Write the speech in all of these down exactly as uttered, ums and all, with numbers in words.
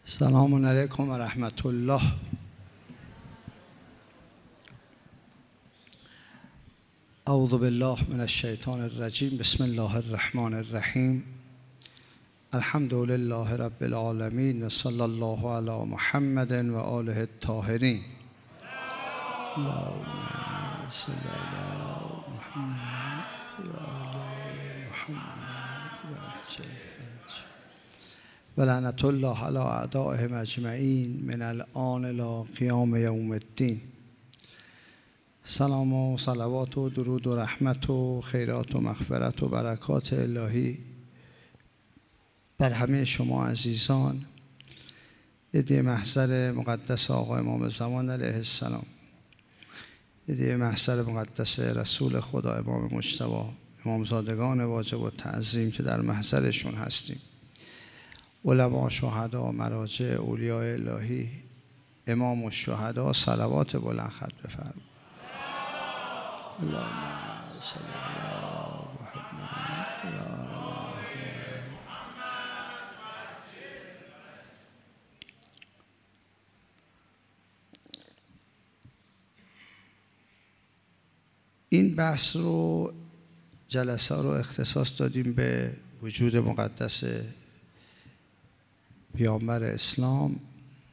سلام علیکم و رحمت الله. اعوذ بالله من الشیطان الرجیم. بسم الله الرحمن الرحیم. الحمد لله رب العالمین و صلی الله علی محمد و آله الطاهرین. اللهم صل علی محمد و آل محمد و عجل و لعنت الله علی اعدائهم اجمعین من الآن الی قیام یوم الدین. سلام و صلوات و درود و رحمت و خیرات و مغفرت و برکات الهی بر همه شما عزیزان، عده محضر مقدس آقا امام زمان علیه السلام، عده محضر مقدس رسول خدا امام مجتبی، امامزادگان واجب و تعظیم که در محضرشون هستیم، علما، شهدا، مراجع، اولیاء الهی، امام الشهدا، صلوات بلند ختم بفرمایید. اللهم صل علی محمد و آل محمد. این بحث رو جلسه رو اختصاص دادیم به وجود مقدس پیامبر اسلام.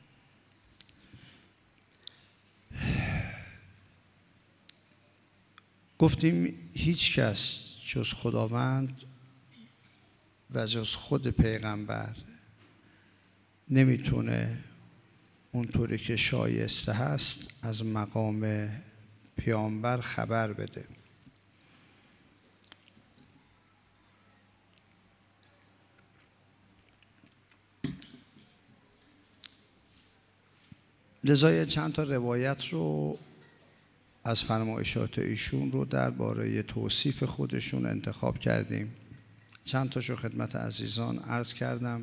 گفتیم هیچ کس جز خداوند و جز خود پیغمبر نمیتونه اونطوری که شایسته هست از مقام پیامبر خبر بده. لذا چند تا روایت رو از فرمایشات ایشون رو درباره توصیف خودشون انتخاب کردیم. چند تاشو خدمت عزیزان عرض کردم.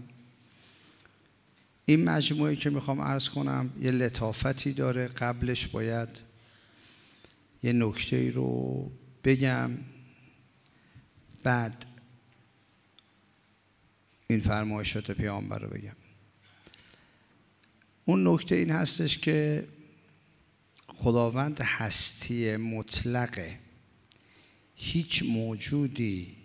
این مجموعه که میخوام عرض کنم یه لطافتی داره. قبلش باید یه نکته رو بگم، بعد این فرمایشات پیامبر رو بگم. اون نکته این هستش که خداوند هستی مطلقه. هیچ موجودی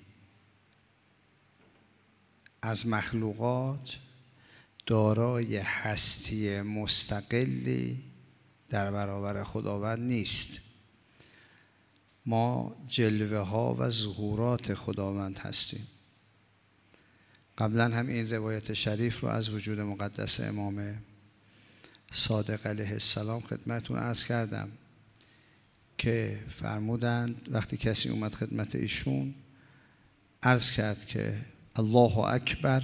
از مخلوقات دارای هستی مستقلی در برابر خداوند نیست. ما جلوه ها و ظهورات خداوند هستیم. قبلا هم این روایت شریف رو از وجود مقدس امام صادق علیه السلام خدمتون عرض کردم که فرمودند وقتی کسی اومد خدمت ایشون عرض کرد که الله اکبر،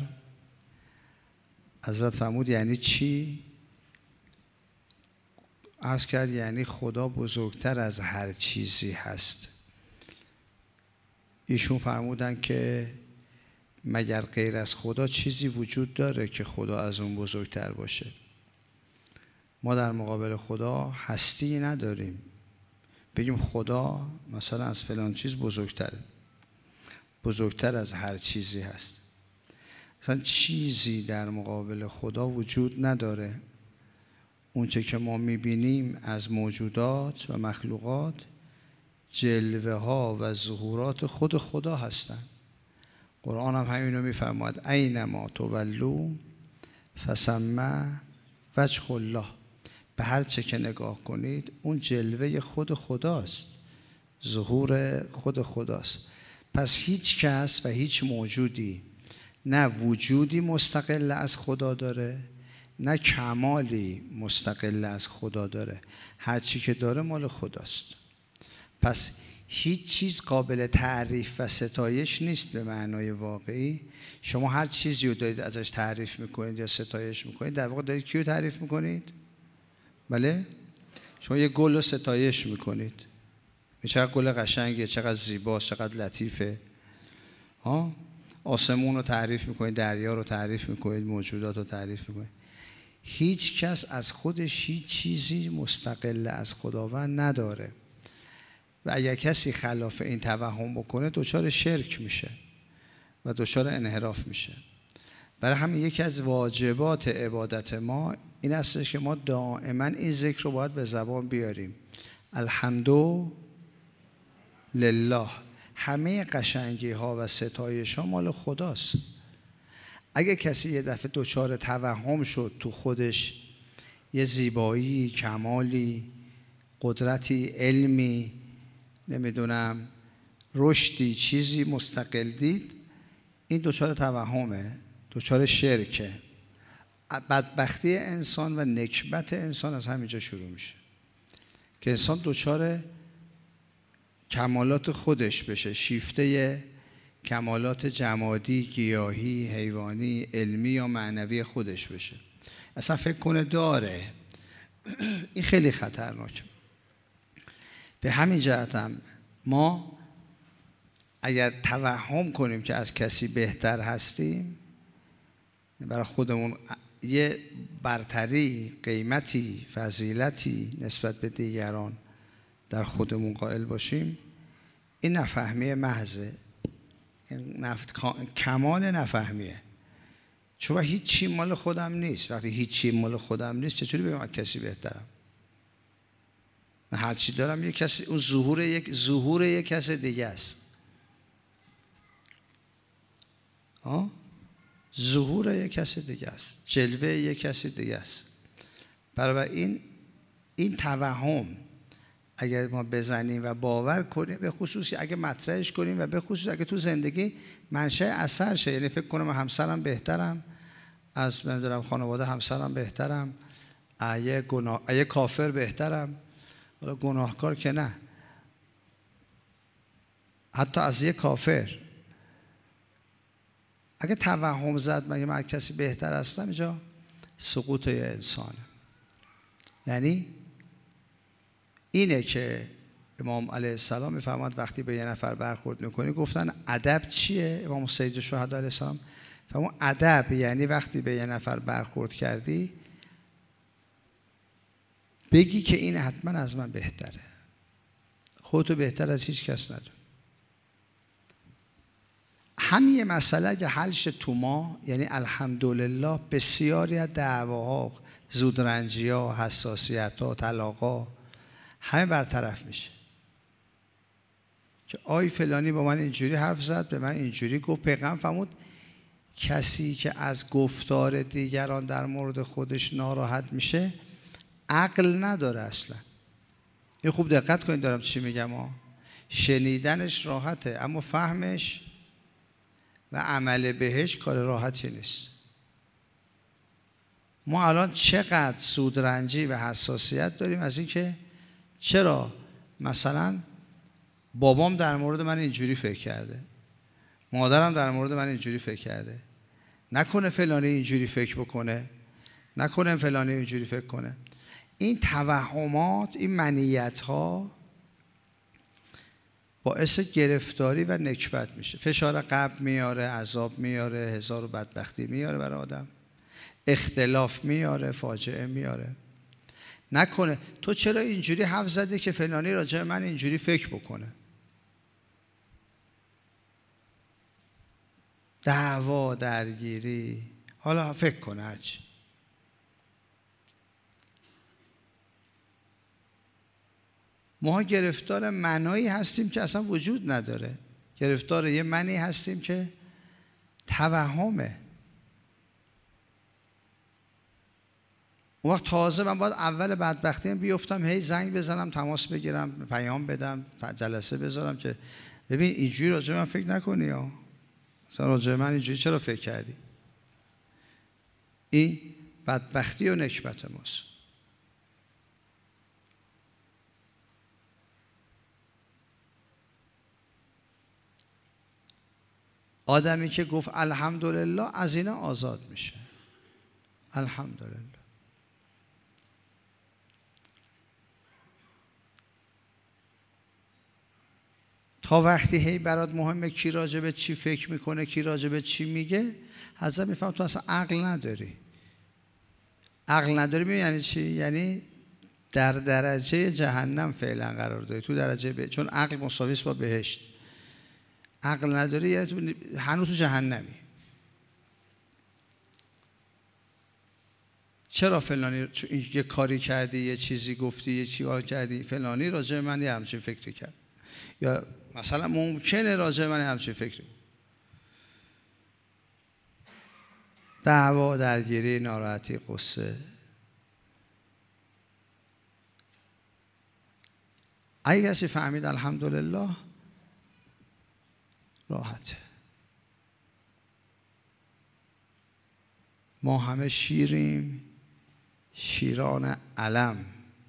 حضرت فرمود یعنی چی؟ عرض کرد یعنی خدا بزرگتر از هر چیزی هست. ایشون فرمودند که مگر غیر از خدا چیزی وجود داره که خدا از اون بزرگتر باشه؟ ما در مقابل خدا هستی نداریم بگیم خدا مثلا از فلان چیز بزرگتره، بزرگتر از هر چیزی هست. مثلا چیزی در مقابل خدا وجود نداره. اونچه که ما میبینیم از موجودات و مخلوقات جلوه ها و ظهورات خود خدا هستن. قرآن هم همینو میفرماید اینما تولوا فثم وجه الله. به هر چه که نگاه کنید اون جلوه خود خداست، ظهور خود خداست. پس هیچ کس و هیچ موجودی نه وجودی مستقل از خدا داره نه کمالی مستقل از خدا داره. هر چی که داره مال خداست. پس هیچ چیز قابل تعریف و ستایش نیست به معنای واقعی. شما هر چیزی رو دارید ازش تعریف میکنید یا ستایش میکنید، در واقع دارید کیو تعریف میکنید؟ بله؟ شما یه گل رو ستایش میکنید، چقدر گل قشنگه، چقدر زیباست، چقدر لطیفه. ها؟ آسمون رو تعریف میکنید، دریا رو تعریف میکنید، موجودات رو تعریف میکنید. هیچ کس از خودش هیچ چیزی مستقل از خداوند نداره و اگر کسی خلاف این توهم بکنه دچار شرک میشه و دچار انحراف میشه. برای همین یکی از واجبات عبادت ما این است که ما دائما این ذکر رو باید به زبان بیاریم. الحمدو لله. همه قشنگی ها و ستایش ها مال خداست. اگه کسی یه دفعه دچار توهم شد تو خودش یه زیبایی، کمالی، قدرتی، علمی، نمیدونم رشدی، چیزی مستقل دید، این دچار توهمه، دچار شرکه. بدبختی انسان و نکبت انسان از همینجا شروع میشه که انسان دچار کمالات خودش بشه، شیفته کمالات جمادی، گیاهی، حیوانی، علمی یا معنوی خودش بشه. اصلا فکر کنه داره. این خیلی خطرناکه. به همین جهت هم ما اگر توهم کنیم که از کسی بهتر هستیم، برای خودمون یه برتری، قیمتی، فضیلتی نسبت به دیگران در خودمون قائل باشیم، این نفهمی محضه، این نف... کمال نفهمیه. چون هیچ چی مال خودم نیست. وقتی هیچ چی مال خودم نیست چطوری بگم از کسی بهترم؟ من هر چی دارم یک کسی، اون ظهور یک ظهور یک کس دیگه است. ها؟ ظهور یک کس دیگه است، جلوه یک کس دیگه است. برای این این توهم اگر ما بزنیم و باور کنیم، به خصوص اگه مطرحش کنیم و به خصوص اگه تو زندگی منشأ اثر شه، یعنی فکر کنم همسرم بهترم از نمیدونم خانواده، همسرم بهترم، ایه گناه ایه کافر بهترم، حالا گناهکار که نه، حتی از یه کافر اگه توهم زد مگه من کسی بهتر هستم، اینجا سقوط یه انسانه. یعنی اینه که امام علیه السلام میفرماد وقتی به یه نفر برخورد میکنی، گفتن ادب چیه؟ امام سید الشهدا علیه السلام فرمود ادب یعنی وقتی به یه نفر برخورد کردی بگی که این حتما از من بهتره، خودتو بهتر از هیچ کس ندون. همین مسئله اگه حلش تو ما، یعنی الحمدلله، بسیاری از دعواها، زودرنجی‌ها، حساسیت‌ها، طلاق‌ها همه برطرف میشه. که آی فلانی با من اینجوری حرف زد، به من اینجوری گفت. پیغمبر فرمود کسی که از گفتار دیگران در مورد خودش ناراحت میشه عقل نداره اصلا. این خوب دقت کنید دارم چی میگم ها. شنیدنش راحته اما فهمش و عمل بهش کار راحتی نیست. ما الان چقدر سودرنجی و حساسیت داریم از این که چرا مثلا بابام در مورد من اینجوری فکر کرده، مادرم در مورد من اینجوری فکر کرده، نکنه فلانی اینجوری فکر بکنه، نکنه فلانی اینجوری فکر کنه. این توهمات، این منیت ها باعث گرفتاری و نکبت میشه. فشار قلب میاره، عذاب میاره، هزار و بدبختی میاره برای آدم، اختلاف میاره، فاجعه میاره. نکنه تو چرا اینجوری حرف زدی که فلانی راجع من اینجوری فکر بکنه. دعوا، درگیری، حالا فکر کن هرچی. ما گرفتار معنایی هستیم که اصلا وجود نداره. گرفتار یه معنی هستیم که توهمه. اون وقت تازه من باید اول بدبختیم بیفتم، هی زنگ بزنم، تماس بگیرم، پیام بدم، جلسه بذارم که ببین اینجوری راجع من فکر نکنی ها. مثلا راجع من اینجوری چرا فکر کردی؟ این بدبختی و نکبت ماست. آدمی که گفت الحمدلله از اینا آزاد میشه. الحمدلله. تا وقتی هی برات مهمه کی راجع به چی فکر میکنه، کی راجع به چی میگه، حضرت میفهم تو اصلا عقل نداری. عقل نداری می یعنی چی؟ یعنی در درجه جهنم فعلا قرار داری، تو درجه به... چون عقل مساوی است با بهشت. عقل نداری یعنی تو هنوز تو جهنمی. چرا فلانی یه کاری کردی، یه چیزی گفتی، یه چی کار کردی، فلانی راجع من یه همچین فکری کرد، یا مثلا ممکنه راجع من همچین فکری. دعوا، درگیری، ناراحتی، قصه. اگه کسی فهمید الحمدلله راحته. ما همه شیریم، شیران علم،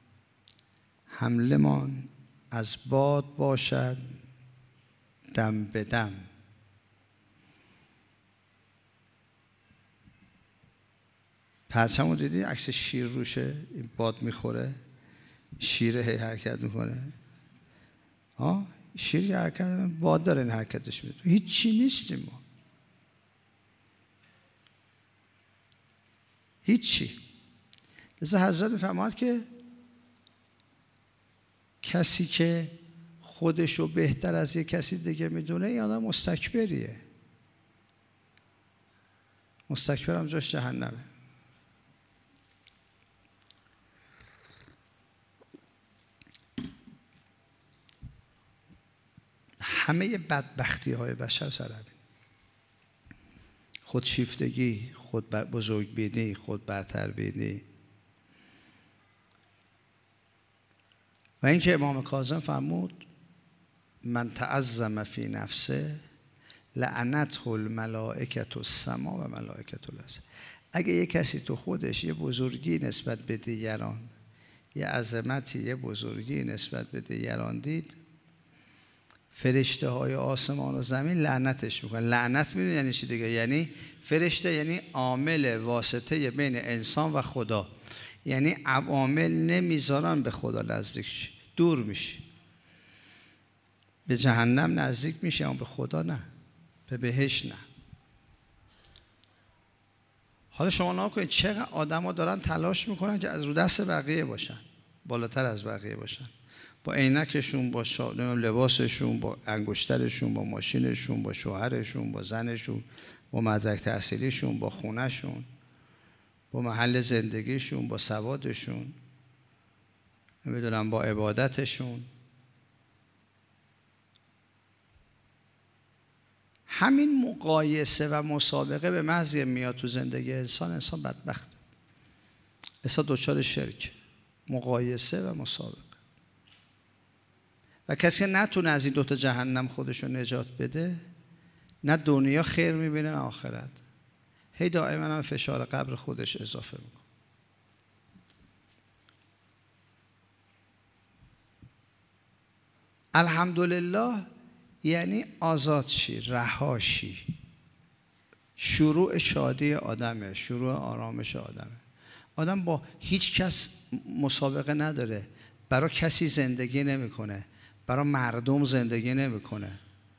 حملمان از باد باشد دم به دم. پرچمو دیدی عکس شیر روشه، این باد میخوره، شیر هی حرکت میکنه. ها شیر یه حرکت، باد داره این حرکتش میده. هیچ چی نیستیم ما، هیچی. لذا حضرت میفرماد که کسی که خودشو بهتر از یک کسی دیگه میدونه این آدم مستکبریه. مستکبر هم جاش جهنمه. همه بدبختی های بشر سر همین. خودشیفتگی، خود بزرگ بینی، خود برتر بینی. و اینکه امام کاظم فرمود من تعظم فی نفسه لعنته الملائکة السما و ملائکة الارض. اگه یه کسی تو خودش یه بزرگی نسبت به دیگران، یه عظمتی، یه بزرگی نسبت به دیگران دید، فرشته های آسمان و زمین لعنتش میکنن. لعنت میدونی یعنی چی دیگه؟ یعنی فرشته یعنی عامل واسطه بین انسان و خدا، یعنی عوامل نمیذارن به خدا نزدیک شی، دور میشی. به جهنم نزدیک میشی اما به خدا نه، به بهشت نه. حالا شما نگاه کنید چقدر آدما دارن تلاش میکنن که از رو دست بقیه باشن، بالاتر از بقیه باشن، با عینکشون، با لباسشون، با انگشترشون، با ماشینشون، با شوهرشون، با زنشون، با مدرک تحصیلیشون، با خونهشون، با محل زندگیشون، با سوادشون، نمیدونم با عبادتشون. همین مقایسه و مسابقه به محض میاد تو زندگی انسان، انسان بدبخت، انسان دچار شرک، مقایسه و مسابقه. و کسی که نتونه از این دوتا جهنم خودشو نجات بده، نه دنیا خیر میبینه نه آخرت، هی دائما هم فشار قبر خودش اضافه میکنه. الحمدلله یعنی آزاد شی، رها شی، شروع شادی آدمه، شروع آرامش آدمه. آدم با هیچ کس مسابقه نداره، برای کسی زندگی نمیکنه، برای مردم زندگی نمیکنه،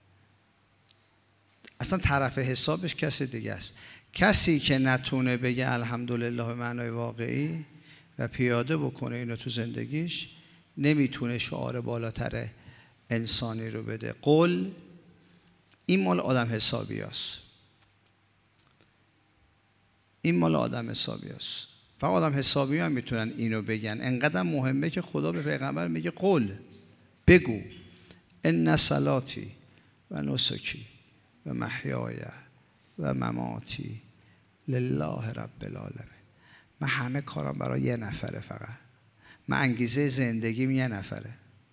اصلا طرف حسابش کسی دیگه است. کسی که نتونه بگه الحمدلله به معنای واقعی و پیاده بکنه اینو تو زندگیش، نمیتونه شعار بالاتر انسانی رو بده. قل این مال آدم حسابی است، این مال آدم حسابی است. فقط آدم حسابی هم میتونن اینو بگن. انقدر مهمه که خدا به پیغمبر میگه قل، بگو ان صلاتی و نسکی و محیای و مماتی لله رب العالمین. من همه کارم برای یه نفره، فقط من انگیزه زندگیم یه نفره.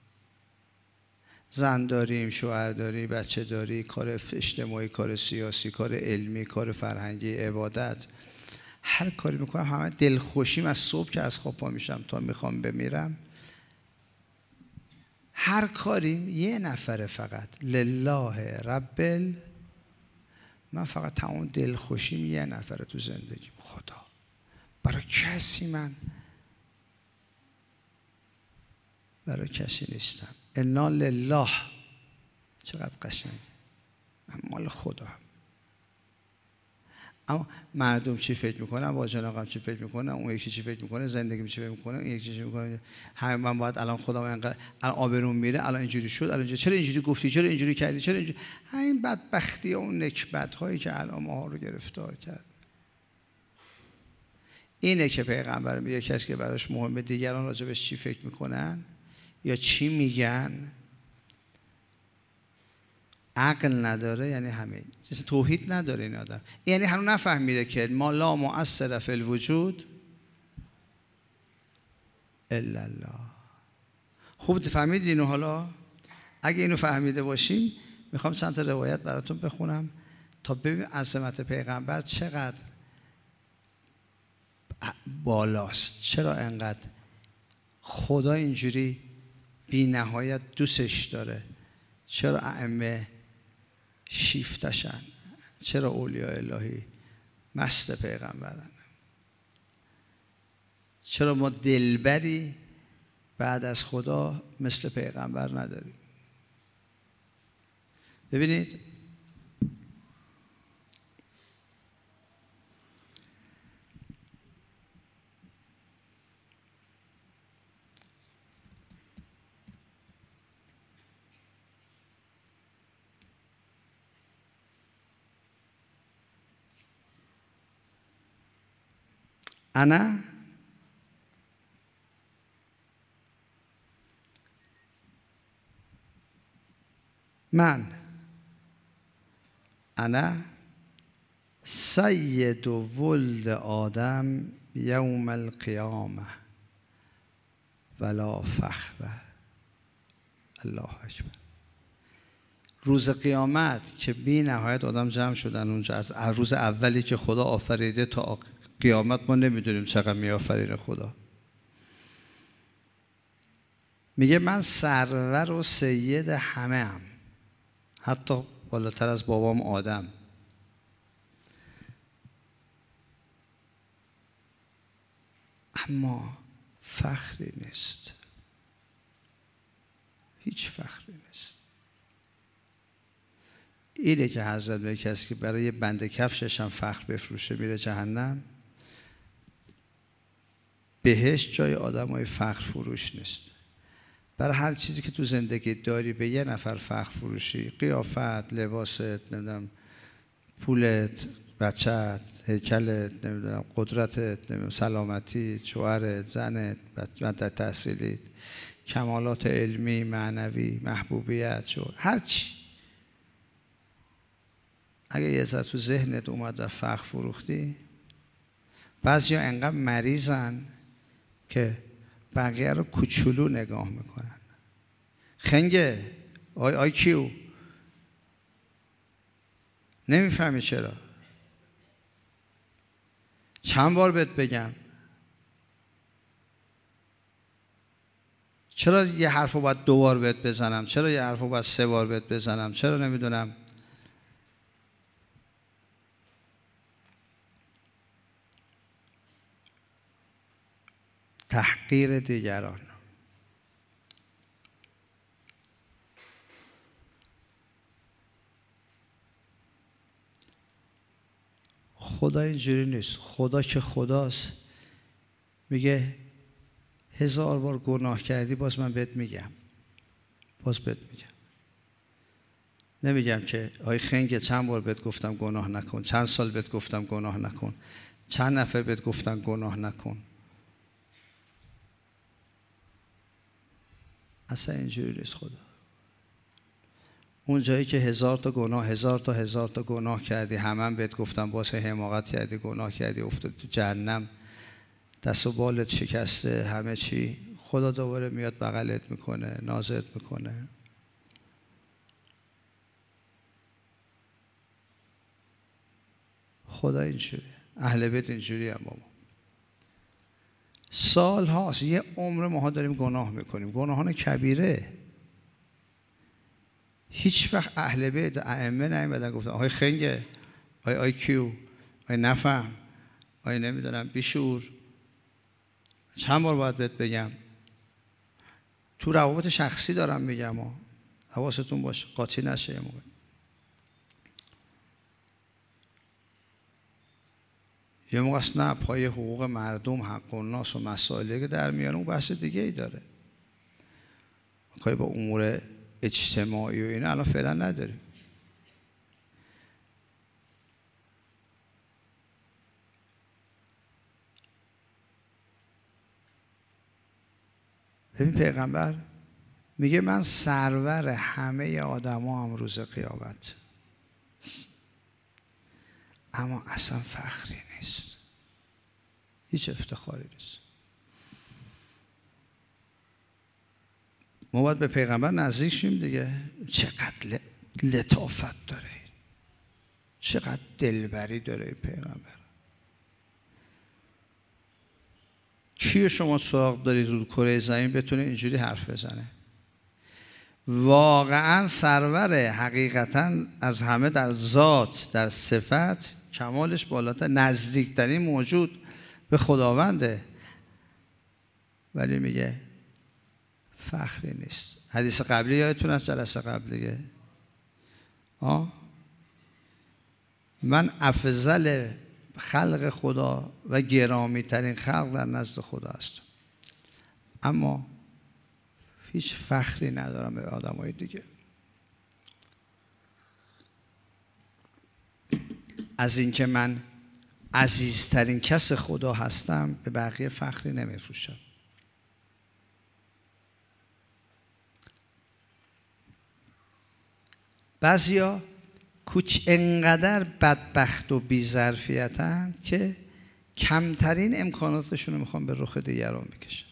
زن داریم، شوهر داری، بچه داری، کار اجتماعی، کار سیاسی، کار علمی، کار فرهنگی، عبادت، هر کاری میکنم همه دلخوشیم از صبح که از خواب پا میشم تا میخوام بمیرم. هر کاریم یه نفره فقط، لله رب ال... من فقط تمام دلخوشیم یه نفره تو زندگیم، خدا. برای کسی من برای کسی نیستم. انا لله، چقدر قشنگه، من مال خدا هم. اما مردم چی فکر میکنن، با جناقم چی فکر میکنن، اون یکی چی فکر میکنه، زندگیم چی فکر میکنه، اون یکی چی میکنه، همه من باید الان خودم انقدر الان آبروم میره، الان اینجوری شد، الان اینجوری، چرا اینجوری گفتی، چرا اینجوری کردی، چرا اینجوری. همین بدبختی و اون نکبت هایی که الان ما رو گرفتار کرد. اینه که پیغمبر میگه کسی که براش مهمه دیگران راجبش چی فکر میکنن یا چی میگن، عقل نداره، یعنی همین توحید نداره این آدم. یعنی هنوز نفهمیده که ما لا مؤثر فی الوجود الا الله. خوب فهمیدین اینو؟ حالا اگه اینو فهمیده باشیم میخوام چند تا روایت براتون بخونم تا ببین عظمت پیغمبر چقدر بالاست، چرا انقدر خدا اینجوری بی نهایت دوستش داره، چرا ائمه شیفتشن، چرا اولیاء الهی مست پیغمبرن، چرا ما دلبری بعد از خدا مثل پیغمبر نداریم. ببینید انا من انا سید ولد آدم یوم القیامه ولا فخر. الله اکبر. روز قیامت که بی نهایت آدم جمع شدن اونجا، از روز اولی که خدا آفریده تا قیامت ما نمیدونیم چقدر می آفرینه خدا. میگه من سرور و سید همه هم، حتی بالاتر از بابام آدم. اما فخری نیست، هیچ فخری نیست. اینه که حضرت میگه کسی که برای بند کفشش هم فخر بفروشه میره جهنم. بهشت جای آدمای فخر فروش نیست. برای هر چیزی که تو زندگی داری به یه نفر فخر فروشی، قیافت، لباست، نمیدونم پولت، بچت، هیکلت، نمیدونم قدرتت، نمیدونم سلامتی، شوهرت، زنت، مدت تحصیلیت، کمالات علمی، معنوی، محبوبیت، شو هر چی، اگه یه ذره تو ذهنت اومد و فخر فروختی، بعضیا انقدر مریضن که بقیه رو کوچولو نگاه میکنن. خنگه آی آی کیو نمیفهمی چرا؟ چند بار بهت بگم؟ چرا یه حرفو باید دو بار بهت بزنم؟ چرا یه حرفو باید سه بار بهت بزنم؟ چرا نمیدونم؟ تحقیر دیگران. خدا اینجوری نیست. خدا که خداست میگه هزار بار گناه کردی باز من بهت میگم، باز بهت میگم. نمیگم که آی خنگه چند بار بهت گفتم گناه نکن، چند سال بهت گفتم گناه نکن، چند نفر بهت گفتن گناه نکن. اصلا اینجوری نیست خدا. اون جایی که هزار تا گناه هزار تا هزار تا گناه کردی، همه هم بهت گفتم باز حماقت کردی، گناه کردی، افتادی تو جهنم، دست و بالت شکسته، همه چی، خدا دوباره میاد بغلت میکنه، نازت میکنه. خدا اینجوری، اهل بیت اینجوری هم با ما. سال هاست، یه عمر ماها داریم گناه میکنیم، گناهان کبیره. هیچ وقت اهل بیت ائمه نیومدن گفتن آهای خنگه، آی آی کیو، آی نفهم، آی نمیدونم بیشور. چند بار باید بهت بگم؟ تو روابط شخصی دارم میگم ها، حواستون باشه قاطی نشه. یه موقع یه موقع است نه پای حقوق مردم، حق الناس و مسائلی که در میانه اون بحث دیگه ای داره، کاری با امور اجتماعی و اینا الان فعلا نداریم. ببین پیغمبر میگه من سرور همه آدما هم روز قیامت، اما اصلا فخری نیست، هیچ افتخاری نیست. ما باید به پیغمبر نزدیک شیم دیگه. چقدر لطافت داره، چقدر دلبری داره این پیغمبر. کیو شما سراغ دارید رو کره زمین بتونه اینجوری حرف بزنه؟ واقعا سرور، حقیقتا از همه در ذات، در صفت کمالش بالاتر، نزدیکترین موجود به خداونده، ولی میگه فخری نیست. حدیث قبلی یادتون از جلسه قبل دیگه، آه من افضل خلق خدا و گرامی ترین خلق در نزد خدا هستم، اما هیچ فخری ندارم به آدمای دیگه. از اینکه من عزیزترین کس خدا هستم به بقیه فخری نمیفروشم. بعضیا کوچ انقدر بدبخت و بی‌ظرفیتن که کمترین امکاناتشون رو میخوان به رخ دیگران بکشن،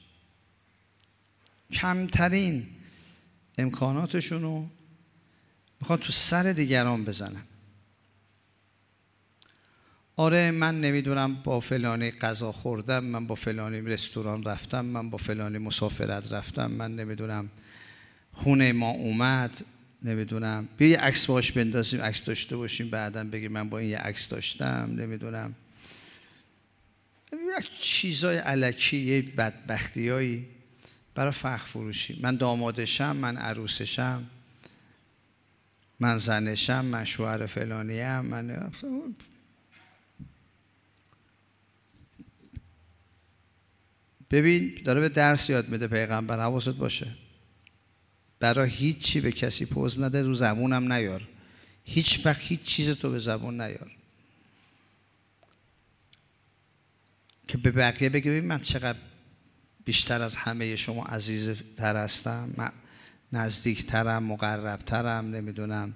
کمترین امکاناتشون رو میخوان تو سر دیگران بزنن. آره من نمیدونم با فلانی غذا خوردم، من با فلانی رستوران رفتم، من با فلانی مسافرت رفتم، من نمیدونم خونه ما اومد، نمیدونم بیا یه عکس باش بندازیم، عکس داشته باشیم، بعداً بگیم من با این یه عکس داشتم، نمیدونم یک چیزای الکی، یه بدبختیایی برای فخر فروشی. من دامادشم، من عروسشم، من زنشم، من شوهر فلانیم، من ببین داره به درس یاد میده پیغمبر، حواست باشه برای هیچ چی به کسی پوز نده، رو زبونم نیار، هیچ وقت هیچ چیز تو به زبون نیار که به بقیه بگی ببین من چقدر بیشتر از همه شما عزیزتر هستم، نزدیکترم، مقربترم، نمیدونم.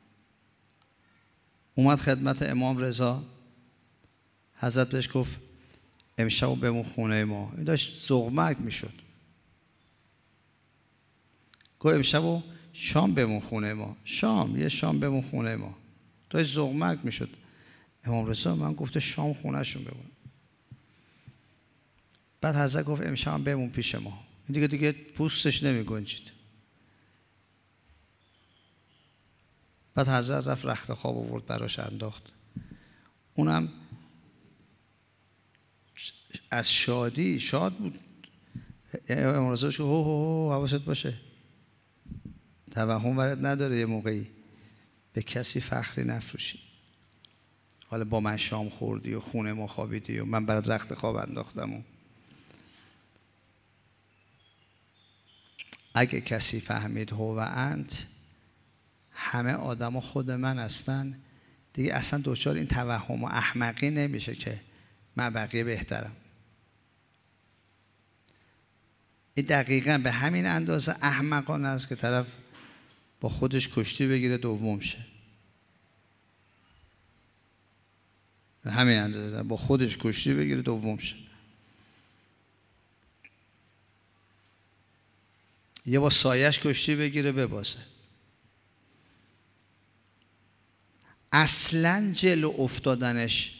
اومد خدمت امام رضا، حضرت بهش گفت امشب بمون خونه ما. این داشت زغمک میشد، گفت امشب شام بمون خونه ما، شام یه شام بمون خونه ما، داشت زغمک میشد. امام رضا من گفته شام خونه شون بمون. بعد حضرت گفت امشب بمون پیش ما. این دیگه دیگه پوستش نمی گنجید. بعد حضرت رفت رخت خواب آورد براش انداخت. اونم از شادی شاد بود. امام رضا گفت هو هو هو حواست باشه، توهم وارد نداره یه موقعی به کسی فخری نفروشی. حالا با من شام خوردی و خونه ما خوابیدی و من برات رخت خواب انداختم و اگه کسی فهمید هو و انت همه آدم خود من هستن، دیگه اصلا دوچار این توهم و احمقی نمیشه که من بقیه بهترم. این دقیقا به همین اندازه احمقانه است که طرف با خودش کشتی بگیره دوم شه. به همین اندازه با خودش کشتی بگیره دوم شه. یه با سایش کشتی بگیره ببازه. اصلا جلو افتادنش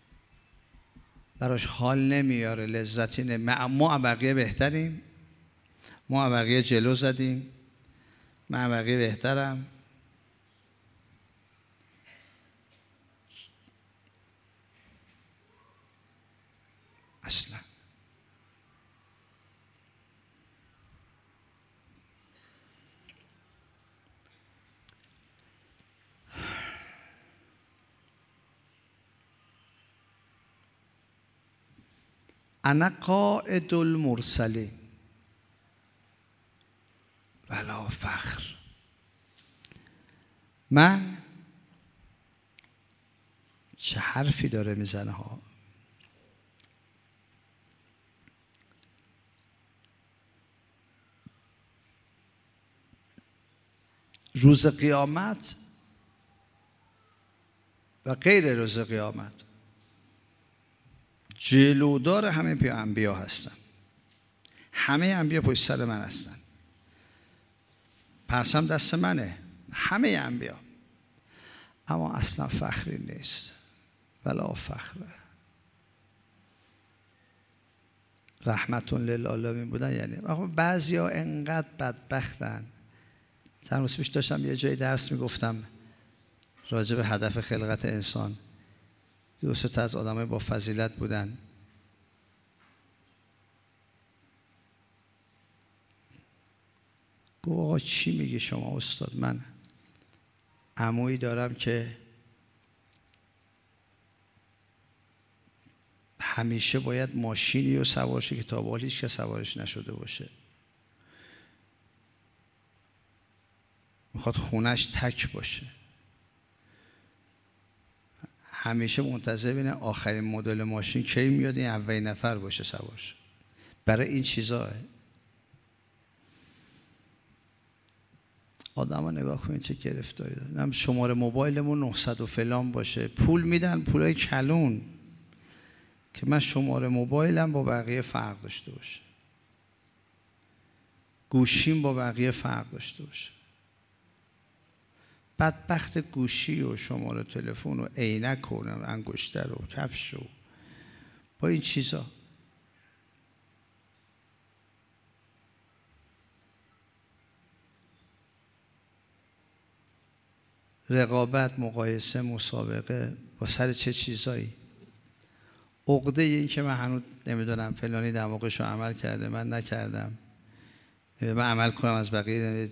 براش حال نمیاره، لذتی نمیاره. ما بقیه بهتریم، ما بقیه جلو زدیم، من بقیه بهترم. اصلا انا قائد المرسلین ولا فخر. من چه حرفی داره میزنه ها. روز قیامت و غیر روز قیامت جلودار همه انبیا هستن. همه انبیا پشت سر من هستن، پرسم دست منه، همه انبیا. اما اصلا فخری نیست، ولا فخره. رحمتون للعالمین بودن. یعنی بعضی ها انقدر بدبختن. چند روز پیش داشتم یه جای درس میگفتم راجع به هدف خلقت انسان. دو سه تا از آدمای با فضیلت بودن. گفت آقا چی میگی شما استاد؟ من عمویی دارم که همیشه باید ماشینی رو سوار شه که تا به حال هیچ کس سوارش نشده باشه. میخواد خونش تک باشه. همیشه منتظر بینه آخرین مدل ماشین کی میاد این اولین نفر باشه سوارش. برای این چیزاه. آدم ها نگاه کنید چه گرفتاری دارن. شماره موبایلمون نهصد و فلان باشه، پول میدن، پولای کلون، که من شماره موبایلم با بقیه فرق داشته باشه، گوشیم با بقیه فرق داشته باشه. بدبخت گوشی و شماره تلفن و عینک و انگشتر و کفش و با این چیزا. رقابت، مقایسه، مسابقه با سر چه چیزایی؟ عقده این که من هنوز نمیدونم فلانی دماغشو عمل کرده من نکردم، من عمل کنم از بقیه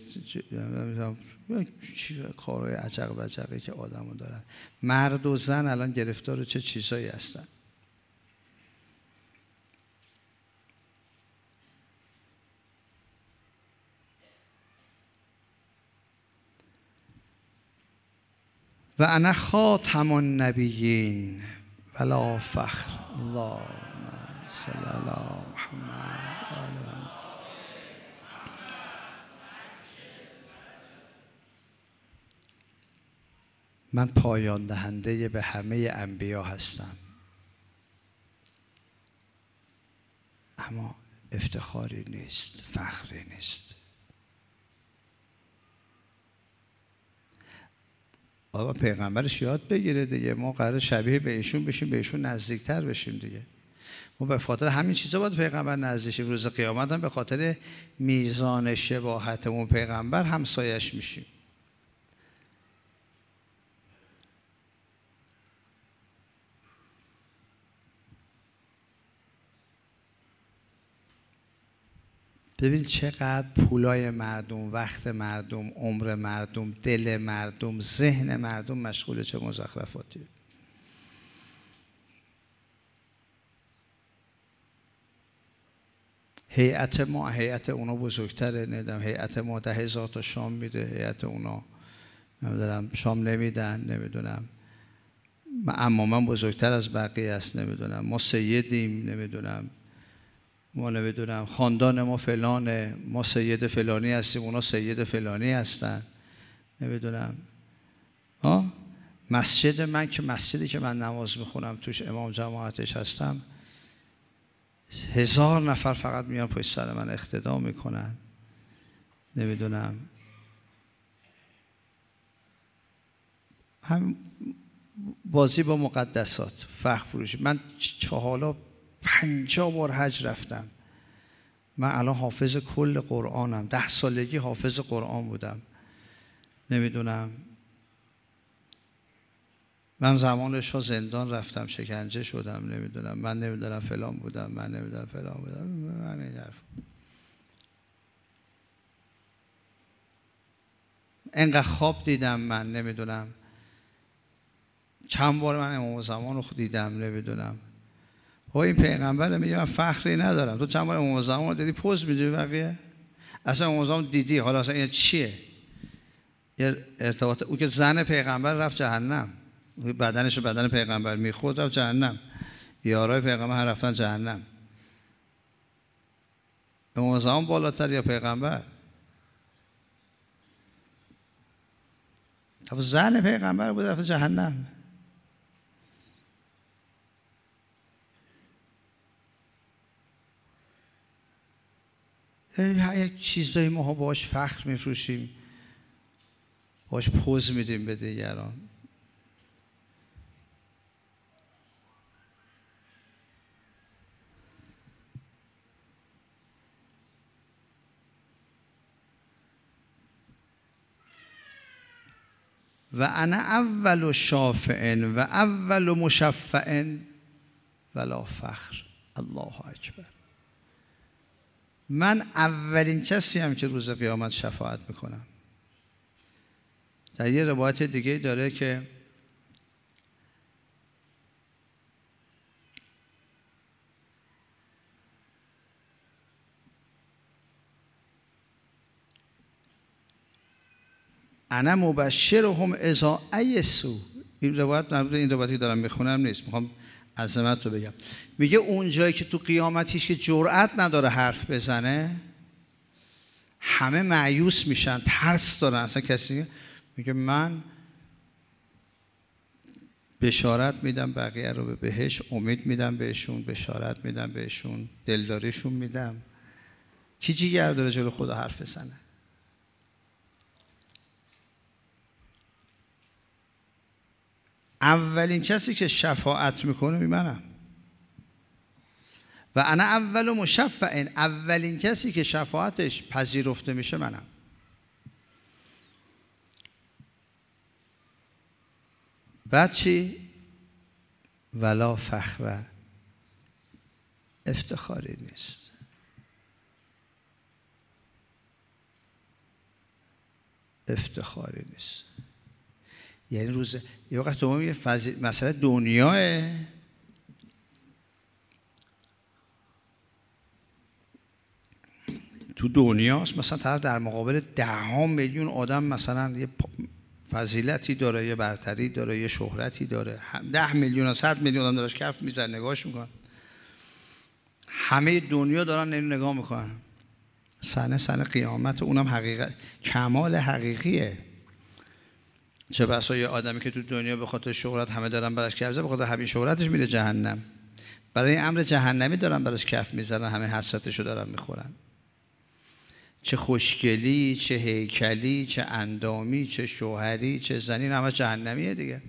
کارهای عجق و عجقی که آدمو دارن. مرد و زن الان گرفتار چه چیزایی هستن؟ و انا خاتم النبیین ولا فخر. اللهم صل علی محمد. من پایان دهنده به همه انبیا هستم، اما افتخاری نیست، فخری نیست. آقا پیغمبرش یاد بگیره دیگه. ما قرار شبیه به ایشون بشیم، به ایشون نزدیکتر بشیم دیگه. ما به خاطر همین چیزا باید پیغمبر نزدیک شیم. روز قیامت هم به خاطر میزان شباهتمون پیغمبر همسایش میشیم. ببین چقدر پولای مردم، وقت مردم، عمر مردم، دل مردم، ذهن مردم مشغول چه مزخرفاتی. هیئت ما هیئت اونا بزرگتره. ندم هیئت ما ده هزار تا شام میده، هیئت اونا نمیدونم شام نمیدن، نمیدونم اما من بزرگتر از بقیه است، نمیدونم ما سیدیم، نمیدونم ما نمیدونم خاندان ما فلانه، ما سید فلانی هستیم، اونا سید فلانی هستن، نمیدونم ها. مسجد من که مسجدی که من نماز میخونم توش امام جماعتش هستم، هزار نفر فقط میان پشت سر من اقتدا میکنن، نمیدونم هم بازی با مقدسات، فخر فروشی. من چهالا پنجاه بار حج رفتم. من الان حافظ کل قرآنم. ده سالگی حافظ قرآن بودم، نمیدونم من زمانش ها زندان رفتم، شکنجه شدم، نمیدونم من نمیدونم فلان بودم، من نمیدونم فلان بودم. من این حرف انقدر خواب دیدم، من نمیدونم چند بار من امام زمان رو دیدم، نمیدونم با این پیغمبر میگه من فخری ندارم. تو چند بار امام زمان رو دیدی پوز میدی بقیه؟ اصلا امام زمان دیدی؟ حالا اصلا این چیه؟ یه ارتباط. او که زن پیغمبر رفت جهنم، بدنش رو بدن پیغمبر میخورد رفت جهنم، یارای پیغمبر رفتن جهنم. امام زمان بالاتر یا پیغمبر؟ زن پیغمبر بود رفت جهنم. یک چیزایی ما باش فخر میفروشیم، باش پوز میدیم به دیگران. و انا اول شافع و اول مشفع ولا فخر. الله اکبر. من اولین کسی هم که روز قیامت شفاعت میکنم. در یه روایت دیگه داره که انا مبشرهم اذا ایسوا. این روایت مربوط به این روایتی دارم میخونم نیست، میخوام عظمت رو بگم. میگه اون جایی که تو قیامتیش که جرأت نداره حرف بزنه، همه مایوس میشن، ترس دارن. اصلا کسی میگه من بشارت میدم بقیه رو به بهشت، امید میدم بهشون، بشارت میدم بهشون، دلداریشون میدم. کی جیگر داره جلو خدا حرف بزنه؟ اولین کسی که شفاعت میکنه منم. و انا اول مشفع، اولین کسی که شفاعتش پذیرفته میشه منم. بعد چی؟ ولا فخر، افتخاری نیست. افتخاری نیست. یعنی روز یه وقت تو میگه فضیل مسئله دنیاه، تو دنیاست. مثلا طرف در مقابل ده ها میلیون آدم مثلا یه فضیلتی داره، یه برتری داره، یه شهرتی داره، ده میلیون و صد میلیون آدم دارش کف میزن نگاهش میکنن، همه دنیا دارن اینو نگاه میکنن. صحنه صحنه قیامت، اونم حقیقت، کمال حقیقیه. چه بسا یه آدمی که تو دنیا به خاطر شهرت همه دارن براش کف میزنن، به خاطر همین شهرتش میره جهنم. برای امر جهنمی دارن براش کف میزنن، همه حسرتشو دارن میخورن. چه خوشگلی، چه هیکلی، چه اندامی، چه شوهری، چه زنی، همه جهنمیه دیگه.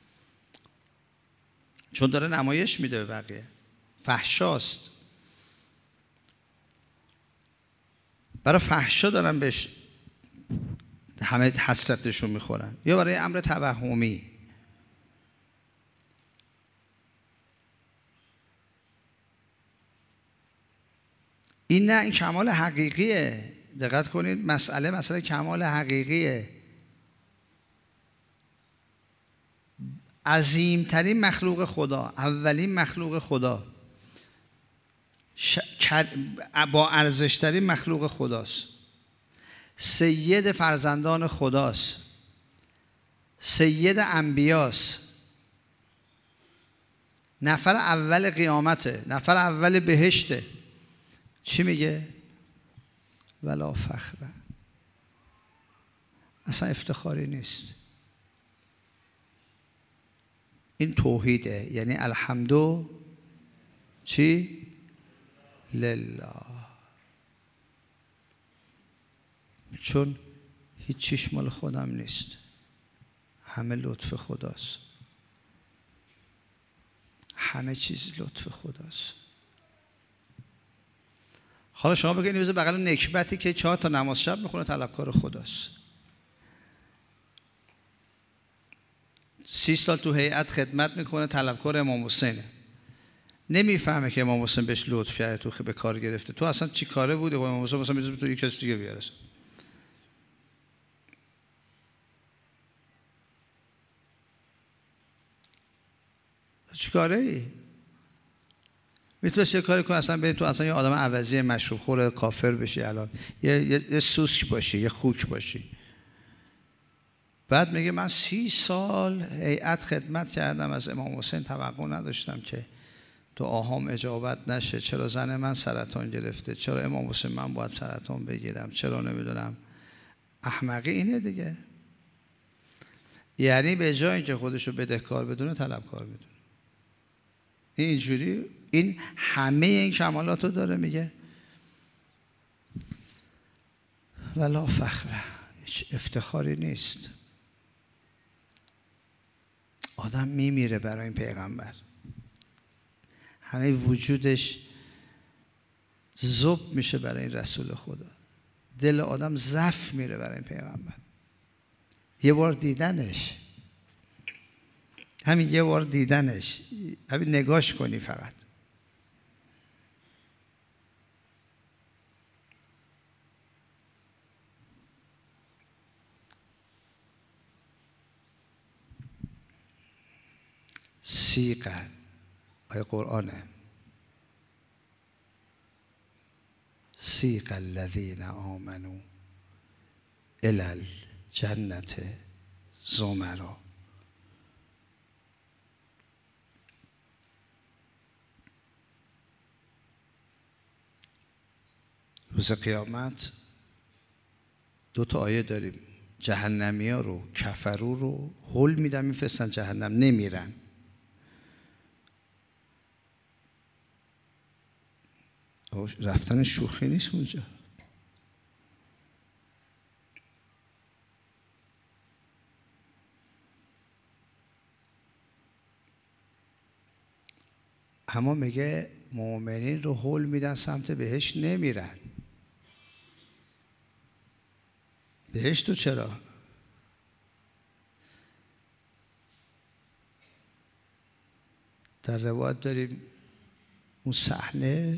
چون داره نمایش میده به بقیه، فحشاست. برای فحشا دارن بهش همه حسرتشون میخورن، یا برای امر توهمی. این نه، این کمال حقیقیه. دقت کنید، مسئله مسئله کمال حقیقیه. عظیمترین مخلوق خدا، اولین مخلوق خدا، ش... با ارزشترین مخلوق خداست، سید فرزندان خداست، سید انبیاست، نفر اول قیامته، نفر اول بهشته. چی میگه؟ ولا فخر. اصلا افتخاری نیست. این توحیده. یعنی الحمدو چی؟ لله. چون هیچ چیش مال خودم نیست، همه لطف خداست. همه چیز لطف خداست. حالا شما بگید این بغل نکبتی که چهار تا نماز شب میخونه طلبکار خداست. سی سال تو هیئت خدمت میکنه طلبکار امام حسینه. نمیفهمه که امام حسین بهش لطف کرده، تو به کار گرفته. تو اصلا چی کاره بودی؟ امام حسین مثلا میذاره تو یک کس دیگه بیارسه. چی کاره ای؟ میتونست یه کاری کنه اصلا بری تو اصلا یه آدم عوضی مشروب خور کافر بشی، الان یه, یه،, یه سوسک باشی، یه خوک باشی. بعد میگه من سی سال هیئت خدمت کردم، از امام حسین توقع نداشتم که دعاهام اجابت نشه. چرا زن من سرطان گرفته؟ چرا امام حسین من باید سرطان بگیرم؟ چرا نمیدونم. احمقی اینه دیگه. یعنی به جای اینکه خودشو بدهکار بدونه طلبکار بدونه. این اینجوری، این همه این کمالاتو داره. میگه ولا فخره، هیچ افتخاری نیست. آدم میمیره برای این پیغمبر، همه وجودش ذوب میشه برای این رسول خدا، دل آدم ضعف میره برای این پیغمبر. یه بار دیدنش، همین یه بار دیدنش، همین نگاش کنی فقط. سیقن، آیه قرآنه، سیق الذین آمنوا الی الجنة زمرا. روز قیامت دو تا آیه داریم، جهنمی ها رو، کفرو رو هول میدن میفرستن جهنم، نمیرن. رفتن شوخی نیست اونجا. اما میگه مؤمنین رو هول میدن سمت بهشت، نمیرن. بهشت تو چرا؟ در روایت داریم اون صحنه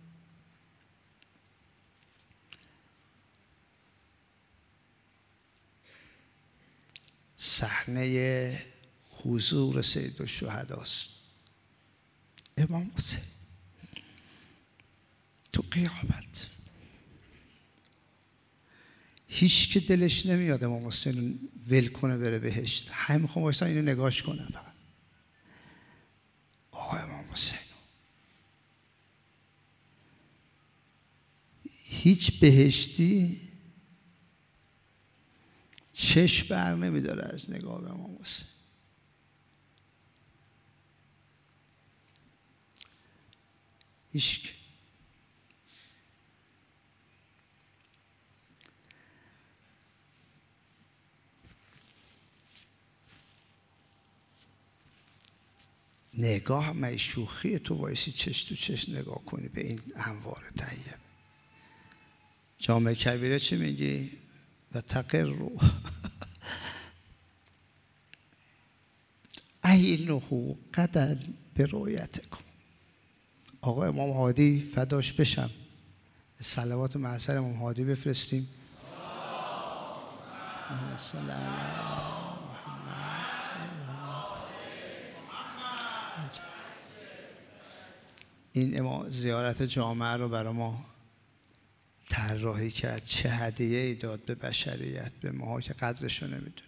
صحنه حضور سید الشهداست، امام حسین تو قیامت. هیچ که دلش نمیاد امام حسین ول کنه بره بهشت، همه میخوام وایسا اینو نگاش کنم فقط. آقا امام حسین هیچ بهشتی چشم بر نمیداره از نگاه به امام حسین. هیچ. نگاه من شوخی تو وایسی چش تو چش نگاه کنی به این انوار طیب. جامع کبیره چی میگی؟ و تقر رو عینه قدر به رویتکم. آقا امام هادی فداش بشم، صلوات محضر امام هادی بفرستیم. محمد صلی الله علیه محمد. این امام زیارت جامعه رو برای ما طراحی کرد، چه هدیه‌ای داد به بشریت، به ما که قدرش رو نمیدونیم.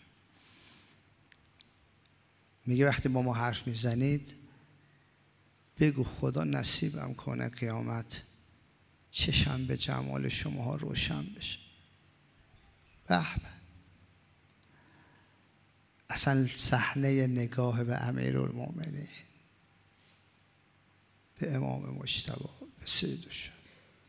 میگه وقتی با ما حرف میزنید بگو خدا نصیبم کنه قیامت چشم به جمال شماها روشن بشه. به به، اصلا صحنه نگاه به امیرالمومنین، به امام مجتبی، به سید الشهدا.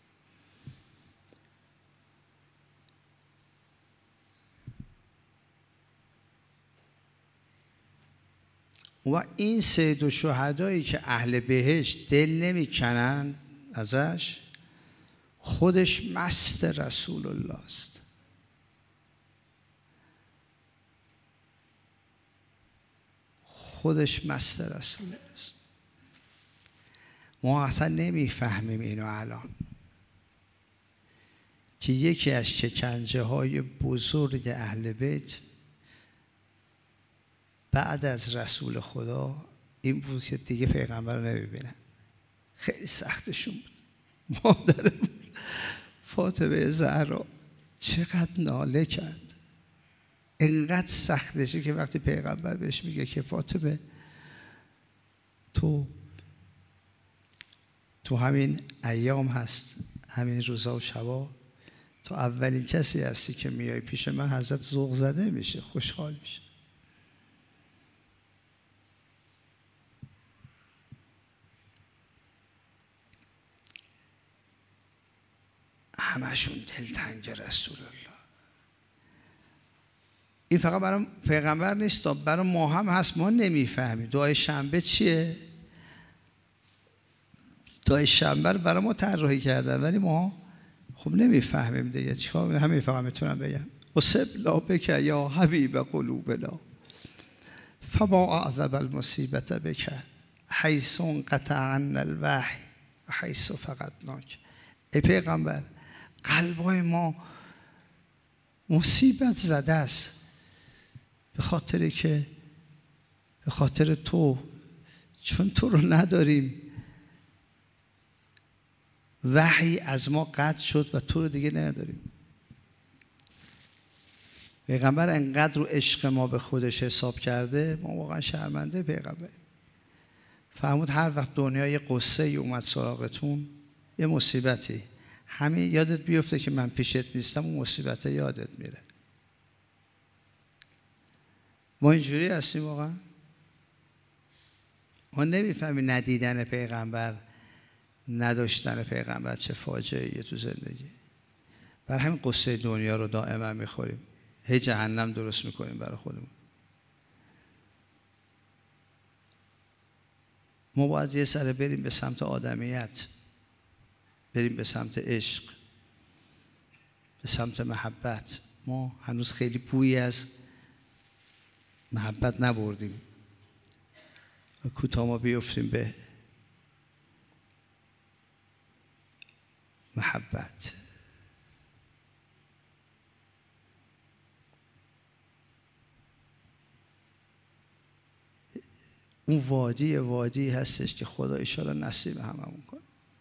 و این سید الشهدایی که اهل بهشت دل نمیکنن ازش، خودش مست رسول الله است. خودش مست رسول الله است. ما اصلا نمیفهمیم اینو الان که یکی از شکنجه های بزرگ اهل بیت بعد از رسول خدا این بود که دیگه پیغمبر رو نمیبینن. خیلی سختشون بود. مادر فاطمه زهرا چقدر ناله کرد، اینقدر سختشه که وقتی پیغمبر بهش میگه که فاطمه تو تو همین ایام هست، همین روزا و شبا تو اولین کسی هستی که میای پیش من، حضرت ذوق زده میشه، خوشحال میشه. همشون دلتنگ رسول الله. این فقط برای پیغمبر نیست، برای ما هم هست. ما نمیفهمیم دعای شنبه چیه. دعای شنبه رو برای ما طراحی کردن ولی ما خب نمیفهمیم دیگه. چیکار؟ همین فقط میتونم بگم اصبنا بک یا حبیب قلوبنا فما اعذب المصیبة بک حیث انقطع عنا الوحی و حیث فقدناک. ای پیغمبر قلبای ما مصیبت زده است به خاطر که به خاطر تو، چون تو رو نداریم وحی از ما قطع شد و تو رو دیگه نداریم. پیغمبر انقدر رو عشق ما به خودش حساب کرده، ما واقعا شرمنده پیغمبر. فرمود هر وقت دنیای قصه ای اومد سراغتون، یه مصیبتی، همین یادت بیفته که من پیشت نیستم، اون مصیبت یادت میره. ما اینجوری هستیم واقعا. ما نمیفهمیم ندیدن پیغمبر، نداشتن پیغمبر چه فاجعه‌ایه تو زندگی. بر همین قصه دنیا رو دائما میخوریم، هی جهنم درست میکنیم برای خودمون. ما باید یه سره بریم به سمت آدمیت، بریم به سمت عشق، به سمت محبت. ما هنوز خیلی بویی از محبت نبردیم. کوتاه ما بیفتیم به محبت. اون وادی وادی هستش که خدا انشاءالله نصیب هممون کنه.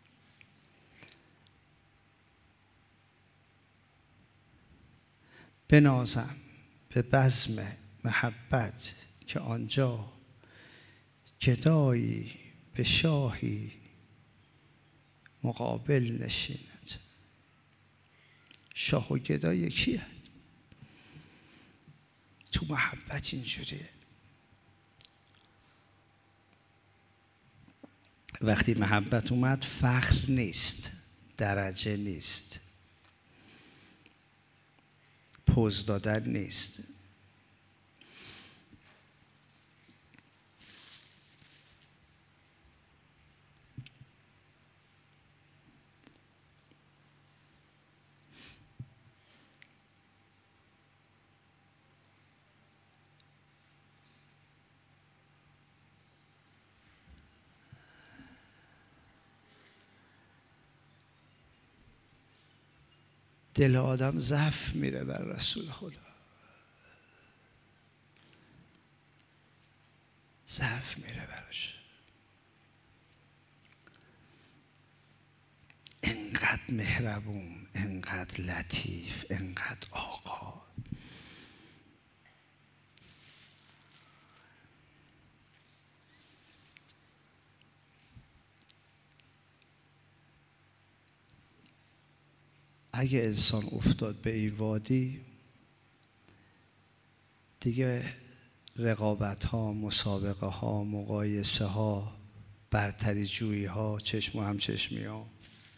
بنازم به بزم محبت که آنجا گدایی به شاهی مقابل نشیند. شاه و گدا یکیه. تو محبت اینجوریه. وقتی محبت اومد فخر نیست، درجه نیست، پوز دادن نیست. دل آدم ضعف میره بر رسول خدا، ضعف میره براش. انقدر مهربون، انقدر لطیف، انقدر آقا. اگه انسان افتاد به این وادی دیگه رقابت ها، مسابقه ها، مقایسه ها، برتری جویی ها، چشم و همچشمی ها،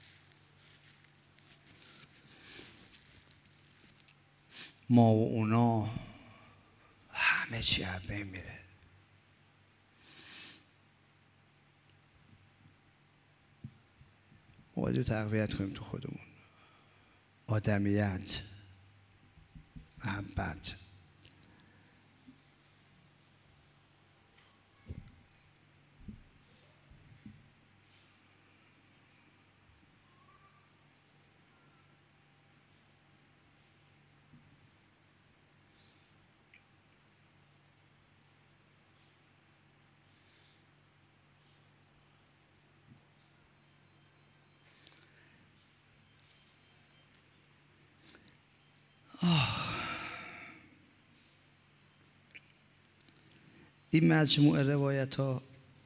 ما و اونا، همه چی از بین میره. ما باید رو تقویت کنیم تو خودمون. آدمیت، محبت. آه. این مجموعه روایت ها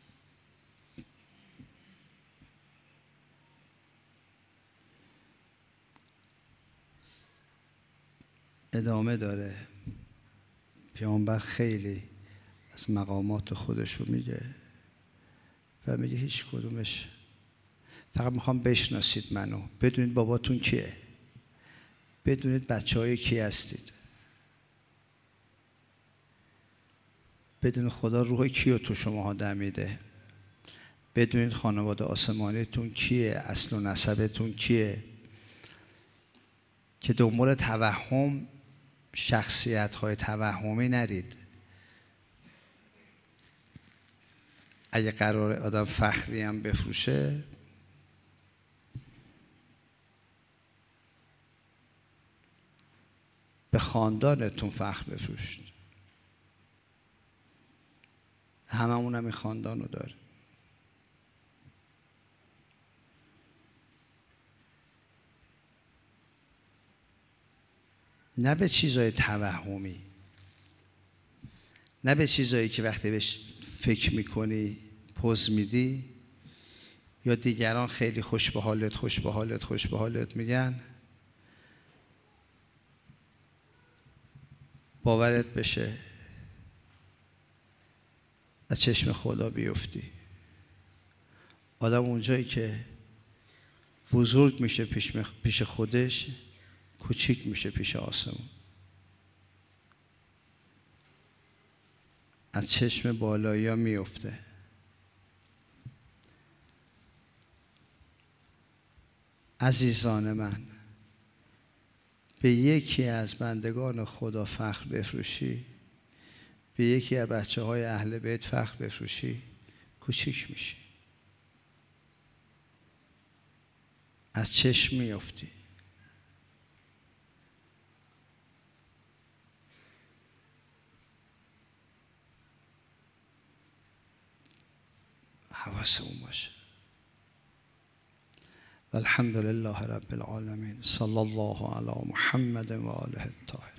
ادامه داره. پیامبر خیلی از مقامات خودش رو میگه و میگه هیچ کدومش، فقط میخوام بشناسید منو، بدونید باباتون کیه. بدونید بچه های کی هستید. بدونید خدا روح کیو تو شماها دمیده. بدونید خانواده آسمانیتون کیه، اصل و نسبتون کیه، که دنبال توهم، شخصیت های توهمی نرید. اگه قرار آدم فخری هم بفروشه، به خاندانتون فخر بفروشید. هممون هم این خاندان رو داریم. نه به چیزای توهمی، نه به چیزایی که وقتی بهش فکر میکنی پوز میدی یا دیگران خیلی خوش به حالت خوش به حالت خوش به حالت میگن باورت بشه از چشم خدا بیفتی. آدم اونجایی که بزرگ میشه پیش خودش، کوچیک میشه پیش آسمون. از چشم بالایی ها میفته. عزیزان من، به یکی از بندگان خدا فخر بفروشی، به یکی از بچه های اهل بیت فخر بفروشی، کوچیک میشی، از چشم میفتی. حواسمون باشه. الحمد لله رب العالمین. صلی الله علی محمد و آله الطاهرین.